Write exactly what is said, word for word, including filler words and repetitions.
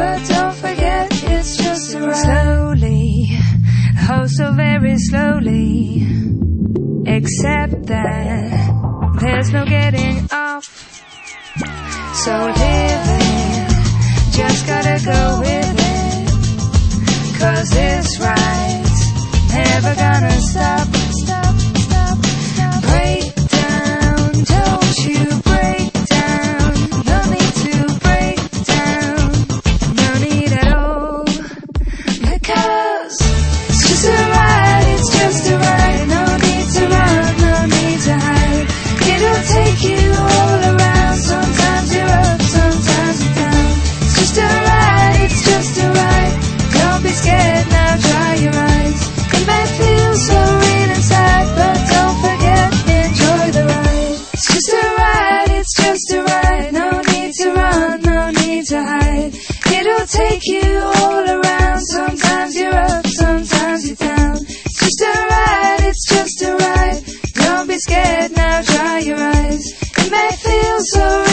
but don't forget it's just a ride. Slowly, oh so very slowly, accept that there's no getting off. So living, just gotta go with it, 'cause this ride's never gonna stop. Stop, stop, stop. Break down, don't you break down. No need to break down, no need at all, because it's just a ride, it's just a ride. No need to run, no need to hide. It'll take you all around. Sometimes you're up, sometimes you're down. It's just a ride, it's just a ride. Don't be scared, now dry your eyes. It may feel so real inside, but don't forget, enjoy the ride. It's just a ride, it's just a ride. No need to run, no need to hide. It'll take you all around. Sometimes you're up, sometimes you're down. It's just a ride, it's just a ride. Don't be scared, now dry your eyes. It may feel so real